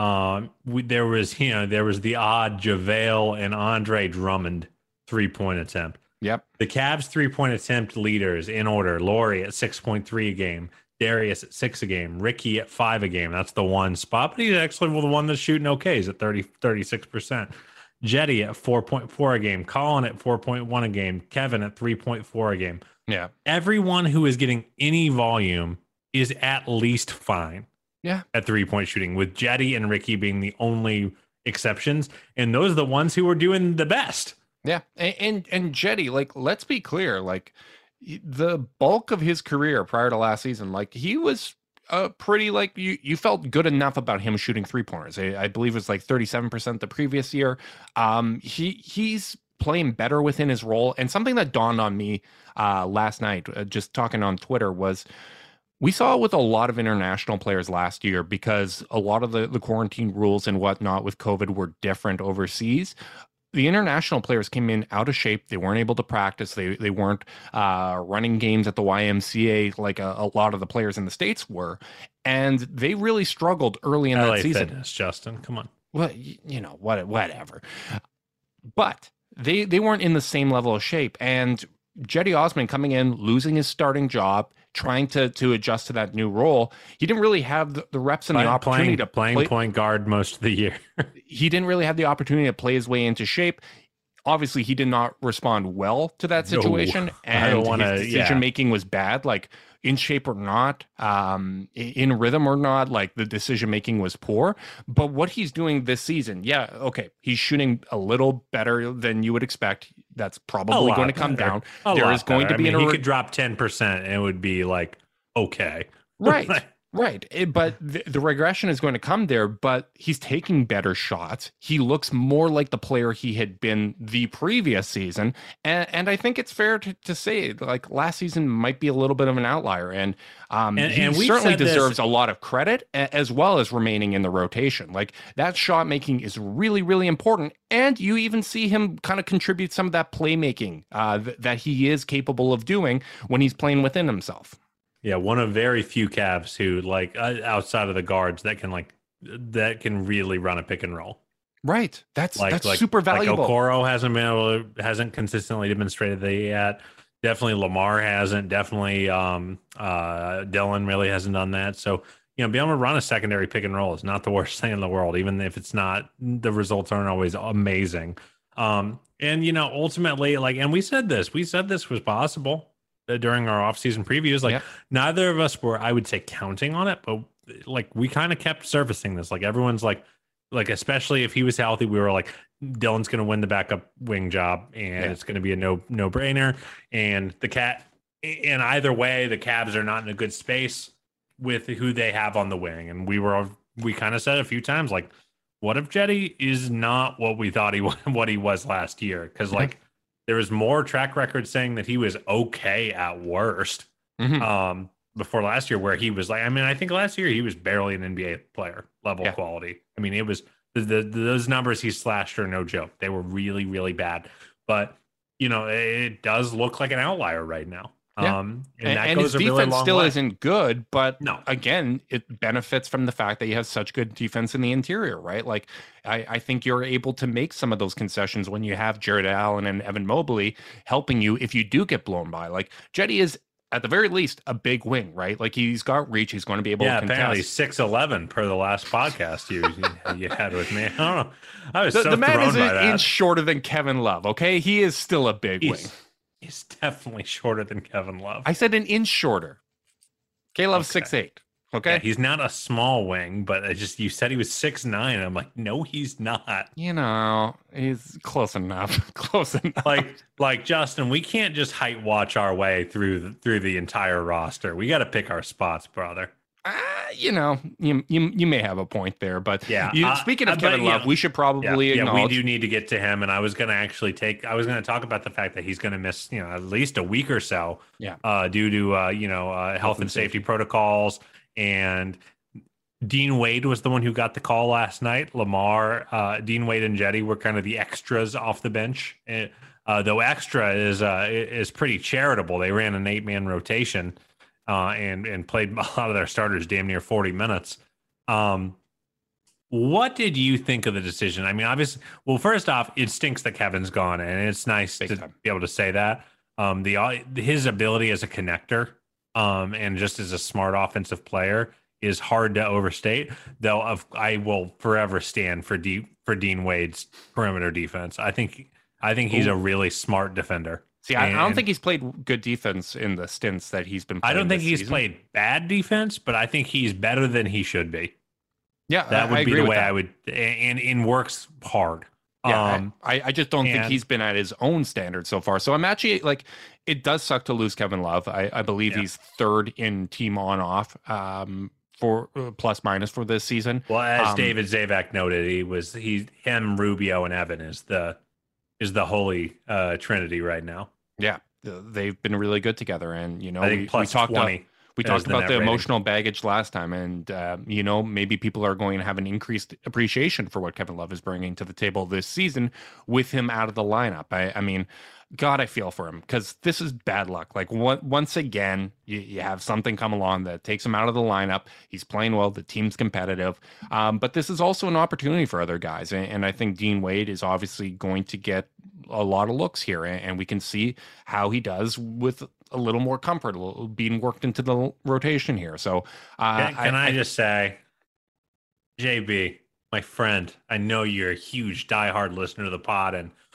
there was the odd JaVale and Andre Drummond 3-point attempt. Yep. The Cavs 3-point attempt leaders in order: Lauri at 6.3 a game, Darius at 6 a game, Ricky at 5 a game. That's the one spot, but he's actually the one that's shooting okay. He's at 36%. Jetty at 4.4 a game, Colin at 4.1 a game, Kevin at 3.4 a game. Yeah. Everyone who is getting any volume is at least fine. Yeah. At 3-point shooting, with Jetty and Ricky being the only exceptions. And those are the ones who are doing the best. Yeah. And Jetty, like, let's be clear, like the bulk of his career prior to last season, like he was pretty, like you felt good enough about him shooting 3-pointers. I believe it was like 37% the previous year. He's playing better within his role. And something that dawned on me last night, just talking on Twitter, was we saw it with a lot of international players last year, because a lot of the quarantine rules and whatnot with COVID were different overseas. The international players came in out of shape. They weren't able to practice. They weren't running games at the YMCA like a lot of the players in the States were. And they really struggled early in that season. Fitness, Justin, come on. Well, you know, whatever. But they weren't in the same level of shape. And Jetty Osman coming in, losing his starting job, trying to adjust to that new role. He didn't really have the reps and the opportunity to play point guard most of the year. He didn't really have the opportunity to play his way into shape. obviously he did not respond well to that situation, and his decision making was bad. Like in shape or not, in rhythm or not, like the decision making was poor. But what he's doing this season, okay, he's shooting a little better than you would expect. That's probably going to come down. There is going to be he could drop 10% and it would be like okay, right. Right. But the regression is going to come there, but he's taking better shots. He looks more like the player he had been the previous season. And I think it's fair to say, like, last season might be a little bit of an outlier. And he certainly deserves a lot of credit, as well as remaining in the rotation. Like, that shot making is really, really important. And you even see him kind of contribute some of that playmaking that he is capable of doing when he's playing within himself. Yeah, one of very few Cavs who, like, outside of the guards that can really run a pick and roll. Right. That's super valuable. Like Okoro hasn't consistently demonstrated that yet. Definitely Lamar hasn't. Definitely Dylan really hasn't done that. So, being able to run a secondary pick and roll is not the worst thing in the world, even if it's not, the results aren't always amazing. And ultimately, like, and we said this was possible during our offseason previews. Like, neither of us were, I would say, counting on it, but like we kind of kept surfacing this. Like, everyone's like especially if he was healthy, we were like, Dylan's going to win the backup wing job, and it's going to be a no brainer. And in either way, the Cavs are not in a good space with who they have on the wing. And we kind of said a few times, like, what if Jetty is not what we thought what he was last year? Because like, there was more track record saying that he was okay at worst before last year, where he was like, I think last year he was barely an NBA player level quality. I mean, it was those numbers he slashed are no joke. They were really, really bad. But, it does look like an outlier right now. And his defense still isn't good, but again, it benefits from the fact that you have such good defense in the interior, right? Like, I think you're able to make some of those concessions when you have Jared Allen and Evan Mobley helping you if you do get blown by. Like, Jetty is, at the very least, a big wing, right? Like, he's got reach. He's going to be able to contest. Apparently 6'11" per the last podcast you had with me. I don't know. I was the man is an inch shorter than Kevin Love, okay? He is still a big wing. He's definitely shorter than Kevin Love. I said an inch shorter. K-Love's 6'8". Okay. Yeah, he's not a small wing, but you said he was 6'9". I'm like, no, he's not. He's close enough. Close enough. Like Justin, we can't just height watch our way through the entire roster. We got to pick our spots, brother. You may have a point there, but speaking of Kevin Love, we should probably acknowledge. We do need to get to him, and I was going to talk about the fact that he's going to miss, at least a week or so, due to health and safety protocols. And Dean Wade was the one who got the call last night. Lamar, Dean Wade, and Jetty were kind of the extras off the bench. Though extra is pretty charitable. They ran an 8-man rotation. And played a lot of their starters damn near 40 minutes. What did you think of the decision? I mean, obviously, well, first off, it stinks that Kevin's gone, and it's nice to be able to say that. His ability as a connector, and just as a smart offensive player is hard to overstate. Though I will forever stand for Dean Wade's perimeter defense. I think he's a really smart defender. See, I don't think he's played good defense in the stints that he's been playing. I don't think he's played bad defense, but I think he's better than he should be. Yeah, that would be the way I would, and works hard. Yeah, I just don't think he's been at his own standard so far. So I'm actually like, it does suck to lose Kevin Love. I believe he's third in team on off for plus minus for this season. Well, as David Zavak noted, him, Rubio, and Evan is the holy trinity right now. Yeah, they've been really good together, and I think we talked 20. We talked about the emotional baggage last time, and maybe people are going to have an increased appreciation for what Kevin Love is bringing to the table this season with him out of the lineup. I mean, God, I feel for him, because this is bad luck. Like, once again, you have something come along that takes him out of the lineup. He's playing well. The team's competitive. But this is also an opportunity for other guys. And I think Dean Wade is obviously going to get a lot of looks here. And we can see how he does with a little more comfort being worked into the rotation here. So can I just say, JB, my friend, I know you're a huge diehard listener to the pod, and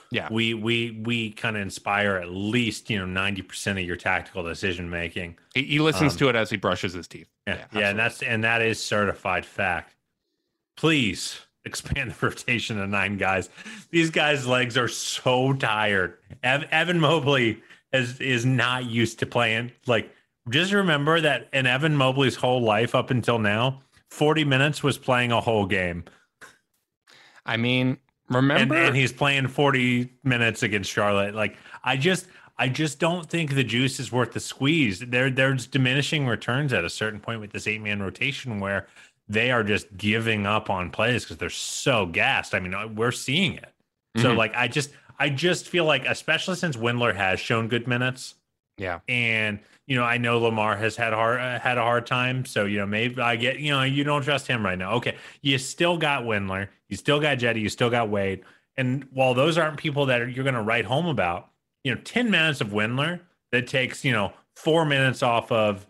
Yeah. we kind of inspire at least 90% of your tactical decision making. He listens to it as he brushes his teeth. Yeah, and that is certified fact. Please expand the rotation to 9 guys. These guys' legs are so tired. Evan Mobley is not used to playing. Like, just remember that in Evan Mobley's whole life up until now, 40 minutes was playing a whole game. I mean, remember, and he's playing 40 minutes against Charlotte. Like, I just don't think the juice is worth the squeeze. There's diminishing returns at a certain point with this 8-man rotation where they are just giving up on plays because they're so gassed. I mean, we're seeing it. So like, I just feel like, especially since Windler has shown good minutes. Yeah. And, I know Lamar has had a hard time. So, maybe I get, you don't trust him right now. Okay. You still got Windler. You still got Jetty. You still got Wade. And while those aren't people that you're going to write home about, 10 minutes of Windler, that takes, 4 minutes off of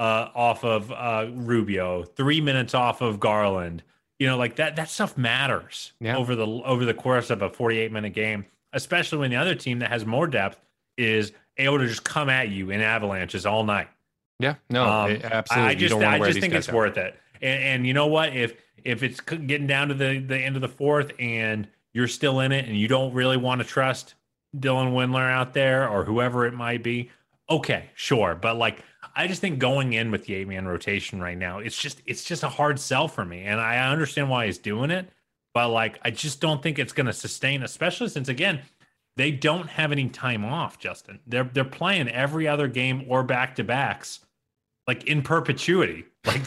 Rubio, 3 minutes off of Garland, like that stuff matters over the course of a 48-minute game, especially when the other team that has more depth is able to just come at you in avalanches all night. Yeah, no, absolutely. I just think it's worth it. And you know what? If it's getting down to the end of the fourth and you're still in it and you don't really want to trust Dylan Windler out there or whoever it might be, okay, sure. But like, I just think going in with the 8-man rotation right now, it's just a hard sell for me. And I understand why he's doing it, but like, I just don't think it's going to sustain, especially since, again, they don't have any time off, Justin. They're playing every other game or back-to-backs like in perpetuity. Like,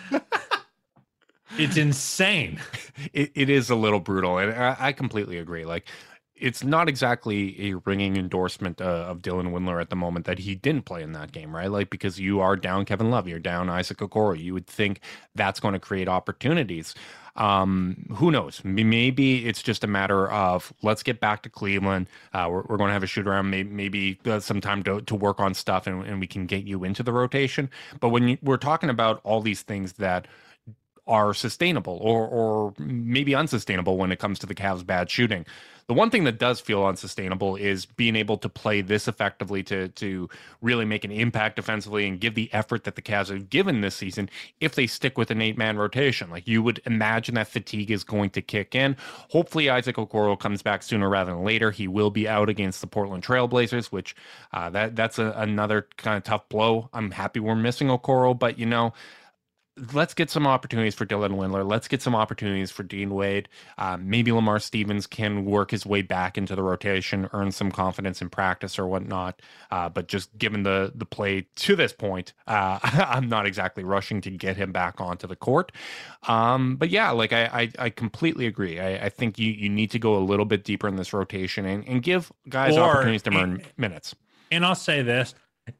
it's insane. It is a little brutal. And I completely agree. Like, it's not exactly a ringing endorsement of Dylan Windler at the moment that he didn't play in that game, right? Like, because you are down Kevin Love, you're down Isaac Okoro. You would think that's going to create opportunities. Who knows? Maybe it's just a matter of let's get back to Cleveland. We're going to have a shoot around, maybe some time to work on stuff, and we can get you into the rotation. But when we're talking about all these things that are sustainable or maybe unsustainable when it comes to the Cavs' bad shooting, the one thing that does feel unsustainable is being able to play this effectively to really make an impact defensively and give the effort that the Cavs have given this season if they stick with an 8-man rotation. Like, you would imagine that fatigue is going to kick in. Hopefully Isaac Okoro comes back sooner rather than later. He will be out against the Portland Trailblazers, which that's another kind of tough blow. I'm happy we're missing Okoro, but let's get some opportunities for Dylan Windler. Let's get some opportunities for Dean Wade. Maybe Lamar Stevens can work his way back into the rotation, earn some confidence in practice or whatnot. But just given the play to this point, I'm not exactly rushing to get him back onto the court. But yeah, like I completely agree. I think you need to go a little bit deeper in this rotation and give guys opportunities to earn minutes. And I'll say this,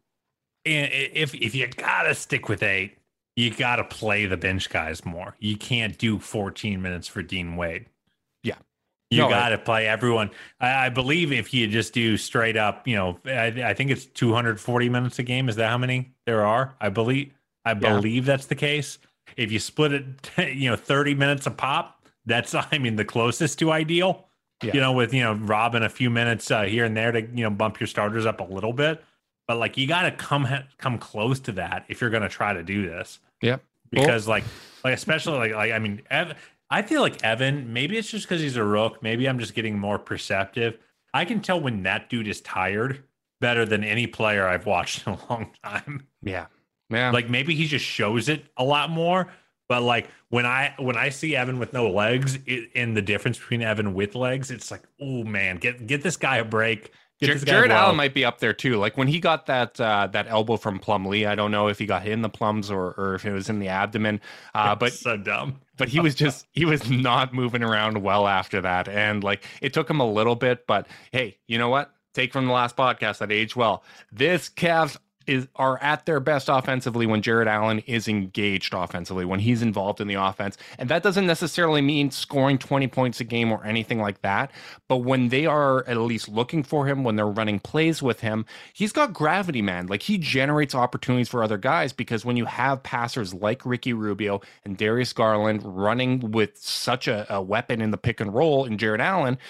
if you got to stick with 8, you got to play the bench guys more. You can't do 14 minutes for Dean Wade. Yeah. You got to play everyone. I believe if you just do straight up, I think it's 240 minutes a game. Is that how many there are? I believe that's the case. If you split it, 30 minutes a pop, that's, the closest to ideal, with, robbing a few minutes here and there to, bump your starters up a little bit. But like, you got to come close to that if you're going to try to do this. Yep. Because like especially I feel like Evan, maybe it's just because he's a rook. Maybe I'm just getting more perceptive. I can tell when that dude is tired better than any player I've watched in a long time. Yeah. Yeah. Like, maybe he just shows it a lot more. But like, when I see Evan with no legs and the difference between Evan with legs, it's like, oh man, get this guy a break. Jared Allen might be up there too. Like, when he got that elbow from Plumlee, I don't know if he got hit in the plums or if it was in the abdomen. But so dumb. But he was not moving around well after that, and like, it took him a little bit. But hey, you know what? Take from the last podcast that aged well. This Cavs are at their best offensively when Jared Allen is engaged offensively, when he's involved in the offense. And that doesn't necessarily mean scoring 20 points a game or anything like that. But when they are at least looking for him, when they're running plays with him, he's got gravity, man. Like, he generates opportunities for other guys, because when you have passers like Ricky Rubio and Darius Garland running with such a weapon in the pick and roll in Jared Allen,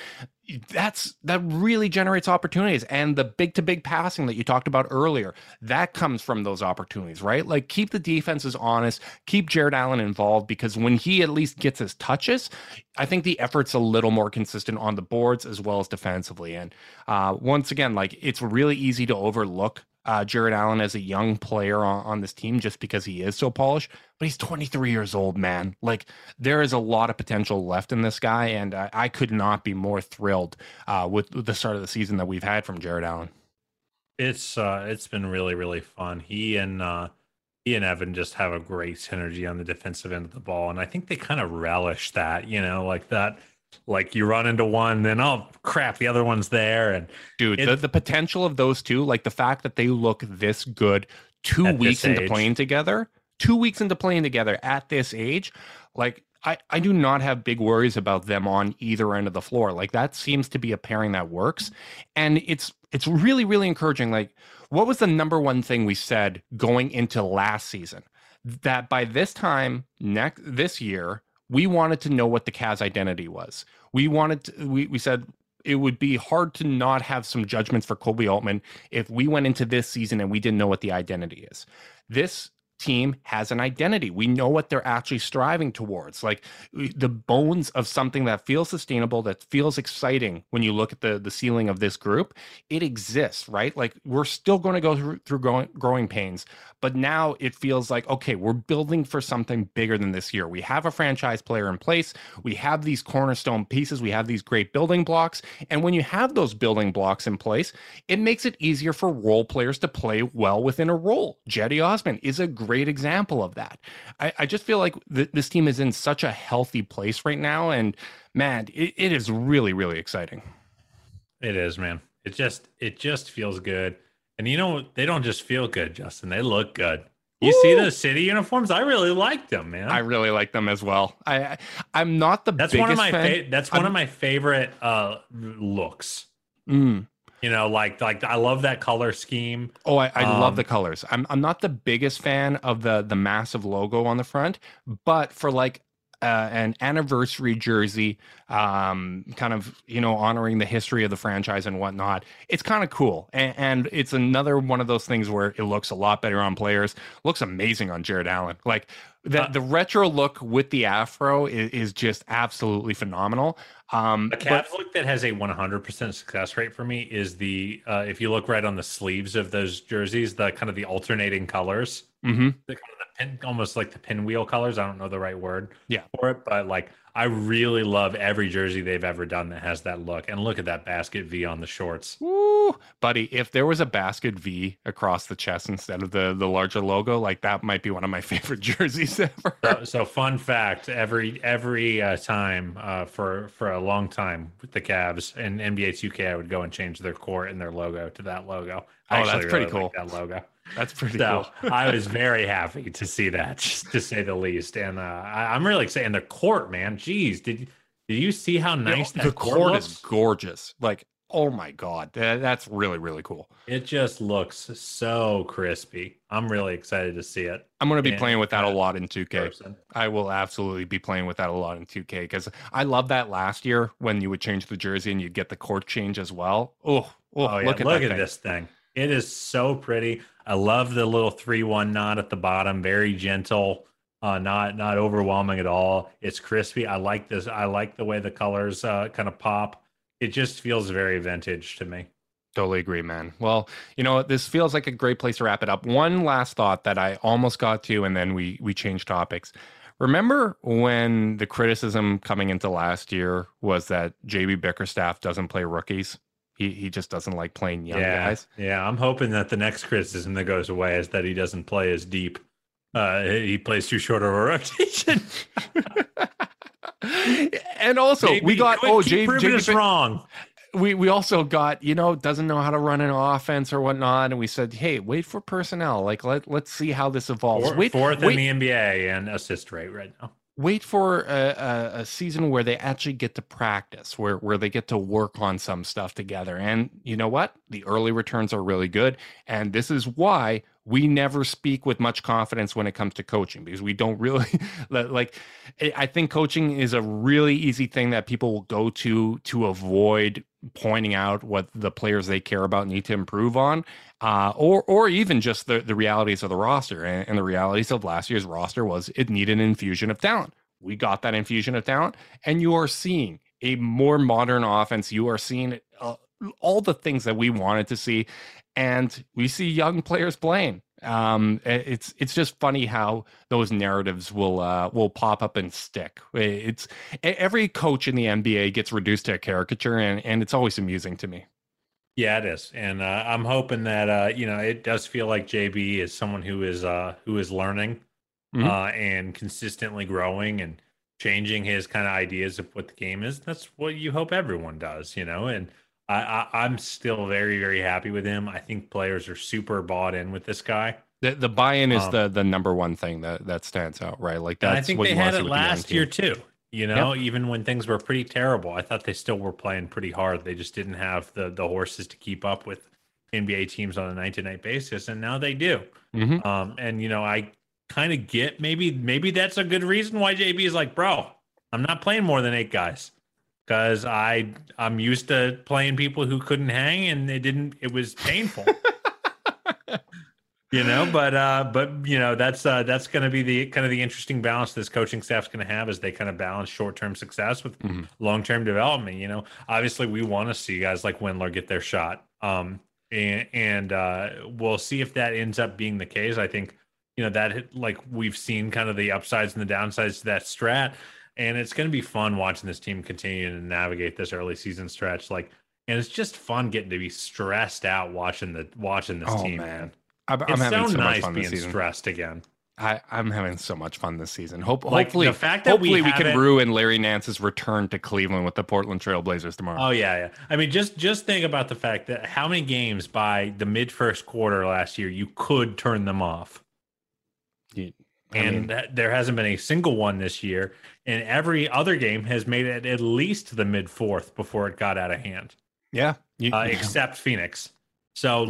that really generates opportunities. And the big to big passing that you talked about earlier, that comes from those opportunities, right? Like, keep the defenses honest, keep Jared Allen involved, because when he at least gets his touches, I think the effort's a little more consistent on the boards as well as defensively. And once again, like, it's really easy to overlook Jared Allen as a young player on this team just because he is so polished, but he's 23 years old, man. Like, there is a lot of potential left in this guy, and I could not be more thrilled with the start of the season that we've had from Jared Allen. It's been really, really fun. He and Evan just have a great synergy on the defensive end of the ball, and I think they kind of relish that, like that. Like, you run into one, then oh crap, the other one's there. And dude, the potential of those two, like the fact that they look this good 2 weeks into playing together, 2 weeks into playing together at this age, like I do not have big worries about them on either end of the floor. Like, that seems to be a pairing that works, and it's really, really encouraging. Like, what was the number one thing we said going into last season? That by this time this year, we wanted to know what the Cavs' identity was. We said it would be hard to not have some judgments for Koby Altman if we went into this season and we didn't know what the identity is. This team has an identity. We know what they're actually striving towards, like the bones of something that feels sustainable, that feels exciting. When you look at the ceiling of this group, it exists, right? Like, we're still going to go through growing pains, but now it feels like, okay, we're building for something bigger than this year. We have a franchise player in place. We have these cornerstone pieces. We have these great building blocks. And when you have those building blocks in place, it makes it easier for role players to play well within a role. Cedi Osman is a great example of that. I just feel like this team is in such a healthy place right now. And man, it is really, really exciting. It is, man. It just feels good. And they don't just feel good, Justin. They look good. You see those City uniforms? I really like them, man. I really like them as well. I'm not the biggest fan. That's one of my favorite looks. Like I love that color scheme. Oh, I love the colors. I'm not the biggest fan of the massive logo on the front, but for like an anniversary jersey, kind of, honoring the history of the franchise and whatnot, it's kind of cool. And it's another one of those things where it looks a lot better on players. Looks amazing on Jared Allen. Like, the retro look with the afro is just absolutely phenomenal. A Cavs look that has a 100% success rate for me is the if you look right on the sleeves of those jerseys, the kind of the alternating colors, the kind of the pin, almost like the pinwheel colors. I don't know the right word for it, but like, I really love every jersey they've ever done that has that look. And look at that basket V on the shorts. Woo, buddy! If there was a basket V across the chest instead of the larger logo, like, that might be one of my favorite jerseys ever. So fun fact: every time for a long time with the Cavs and NBA 2K, I would go and change their court and their logo to that logo. That's pretty cool. Like that logo. That's pretty cool. I was very happy to see that, to say the least. And I'm really excited. And the court, man, geez, did you see how nice that court is? Gorgeous. Like, oh my God, that's really, really cool. It just looks so crispy. I'm really excited to see it. I'm going to be playing with that a lot in 2K. Person. I will absolutely be playing with that a lot in 2K, because I love that last year when you would change the jersey and you'd get the court change as well. Oh yeah. Look at this thing. It is so pretty. I love the little 3-1 knot at the bottom. Very gentle, not overwhelming at all. It's crispy. I like this. I like the way the colors kind of pop. It just feels very vintage to me. Totally agree, man. Well, this feels like a great place to wrap it up. One last thought that I almost got to, and then we changed topics. Remember when the criticism coming into last year was that JB Bickerstaff doesn't play rookies? He just doesn't like playing young guys. Yeah, I'm hoping that the next criticism that goes away is that he doesn't play as deep. He plays too short of a rotation. And also, JB, we got JB wrong. We also got, doesn't know how to run an offense or whatnot, and we said, hey, wait for personnel. Like, let's see how this evolves. Fourth in the NBA and assist rate right now. wait for a season where they actually get to practice, where they get to work on some stuff together. And you know what? The early returns are really good. And this is why we never speak with much confidence when it comes to coaching, because we don't really like, I think coaching is a really easy thing that people will go to avoid pointing out what the players they care about need to improve on, or even just the realities of the roster. And the realities of last year's roster was it needed an infusion of talent. We got that infusion of talent, and you are seeing a more modern offense. You are seeing all the things that we wanted to see, and we see young players playing. It's just funny how those narratives will pop up and stick. It's every coach in the NBA gets reduced to a caricature, and it's always amusing to me. Yeah, it is, and I'm hoping that it does feel like JB is someone who is learning and consistently growing and changing his kind of ideas of what the game is. That's what you hope everyone does, and I'm still very, very happy with him. I think players are super bought in with this guy. The buy-in is the number one thing that stands out, right? Like that's I think what they you had want to it see with the young last year team. too. Even when things were pretty terrible, I thought they still were playing pretty hard. They just didn't have the horses to keep up with NBA teams on a night-to-night basis, and now they do. And I kind of get maybe that's a good reason why JB is like, bro, I'm not playing more than 8 guys. Because I'm used to playing people who couldn't hang, and it was painful. But that's going to be the kind of the interesting balance this coaching staff's going to have as they kind of balance short-term success with long-term development. Obviously we want to see guys like Windler get their shot. And we'll see if that ends up being the case. I think, that like we've seen kind of the upsides and the downsides to that strat. And it's going to be fun watching this team continue to navigate this early season stretch. And it's just fun getting to be stressed out watching this team, man. I'm it's having so much nice fun being this season. Stressed again. I'm having so much fun this season. Hopefully, the fact that we can ruin Larry Nance's return to Cleveland with the Portland Trail Blazers tomorrow. Oh yeah. I mean, just think about the fact that how many games by the mid first quarter last year you could turn them off. There hasn't been a single one this year, and every other game has made it at least to the mid fourth before it got out of hand. Yeah, except Phoenix. So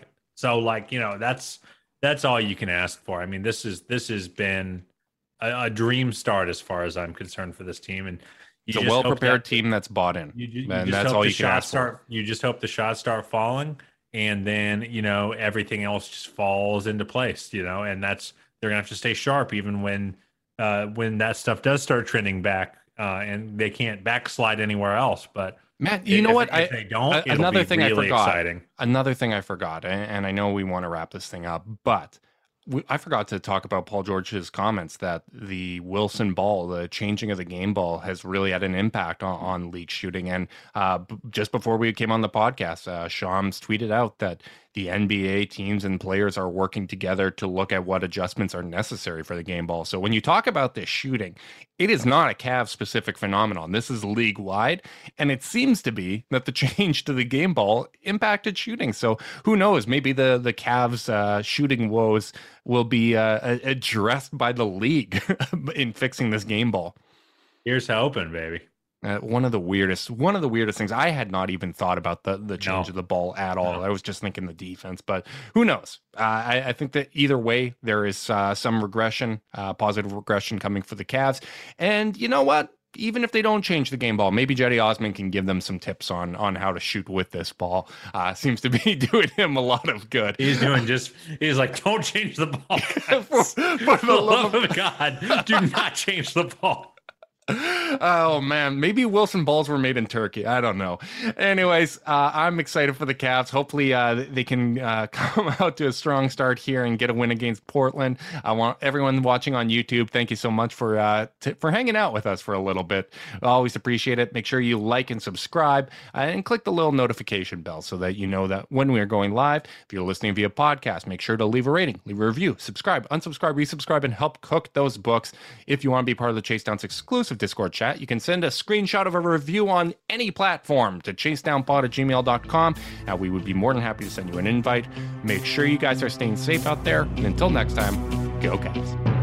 that's all you can ask for. I mean, this has been a dream start as far as I'm concerned for this team, and it's a well prepared team that's bought in. And that's all you can ask for. You just hope the shots start falling, and then everything else just falls into place. And that's. They're gonna have to stay sharp even when that stuff does start trending back, and they can't backslide anywhere else. But Matt, you know what? If they don't, another thing really I forgot. Exciting. Another thing I forgot, and I know we want to wrap this thing up, but I forgot to talk about Paul George's comments that the Wilson ball, the changing of the game ball, has really had an impact on league shooting. And just before we came on the podcast, Shams tweeted out that the NBA teams and players are working together to look at what adjustments are necessary for the game ball. So when you talk about this shooting, it is not a Cavs-specific phenomenon. This is league-wide, and it seems to be that the change to the game ball impacted shooting. So who knows? Maybe the Cavs' shooting woes will be addressed by the league in fixing this game ball. Here's hoping, baby. One of the weirdest things. I had not even thought about the change of the ball at all. I was just thinking the defense, but who knows? I think that either way, there is some regression, positive regression coming for the Cavs. And you know what? Even if they don't change the game ball, maybe Jetty Osman can give them some tips on how to shoot with this ball. Seems to be doing him a lot of good. He's like, don't change the ball. For the love of God, do not change the ball. Oh man, maybe Wilson balls were made in Turkey. I don't know. Anyways, I'm excited for the Cavs. Hopefully they can come out to a strong start here and get a win against Portland. I want everyone watching on YouTube, thank you so much for hanging out with us for a little bit. I always appreciate it. Make sure you like and subscribe and click the little notification bell so that you know that when we are going live. If you're listening via podcast, make sure to leave a rating, leave a review, subscribe, unsubscribe, resubscribe, and help cook those books. If you want to be part of the Chase Downs exclusive Discord chat, you can send a screenshot of a review on any platform to chasedownpod@gmail.com, and we would be more than happy to send you an invite. Make sure you guys are staying safe out there, and until next time, go Cavs.